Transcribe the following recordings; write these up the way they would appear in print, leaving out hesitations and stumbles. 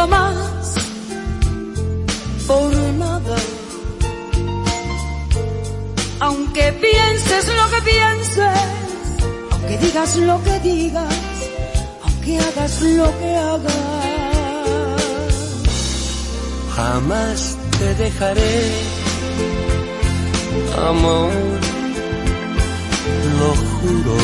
jamás, por nada. Aunque pienses lo que pienses, aunque digas lo que digas, aunque hagas lo que hagas, jamás te dejaré, amor, lo juro.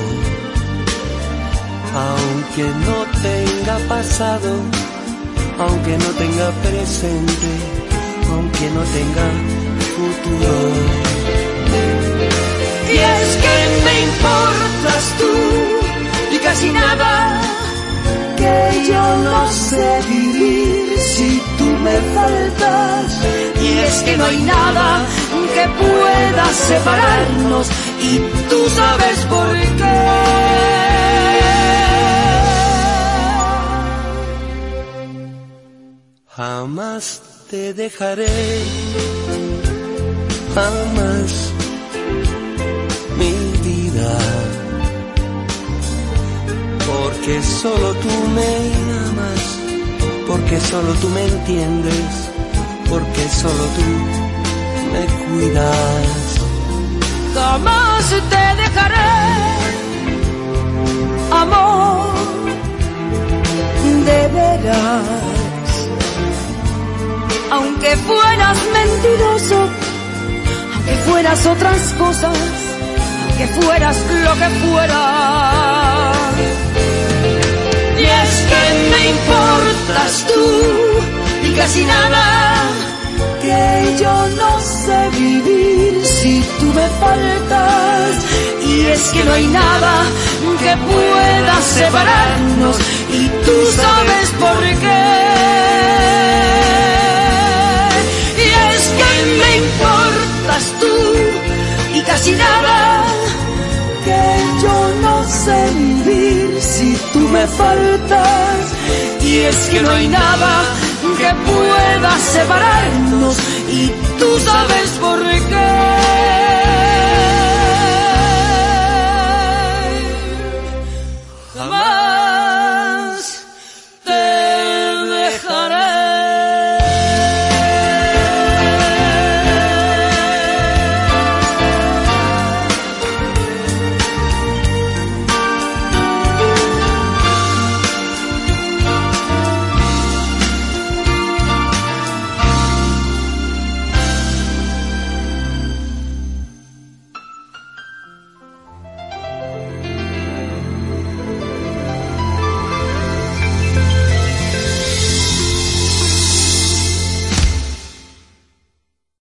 Aunque no tenga pasado, aunque no tenga presente, aunque no tenga futuro. Y es que me importas tú y casi nada, que yo no sé vivir si tú me faltas. Y es que no hay nada que pueda separarnos y tú sabes por qué. Jamás te dejaré, jamás, mi vida, porque solo tú me amas, porque solo tú me entiendes, porque solo tú me cuidas. Jamás te dejaré, amor, de veras. Aunque fueras mentiroso, aunque fueras otras cosas, aunque fueras lo que fueras. Y es que me importas tú y casi nada, que yo no sé vivir si tú me faltas. Y es que no hay nada que pueda separarnos y tú sabes por qué. Me importas tú y casi nada, que yo no sé vivir si tú me faltas. Y es que no hay nada que pueda separarnos y tú sabes por qué.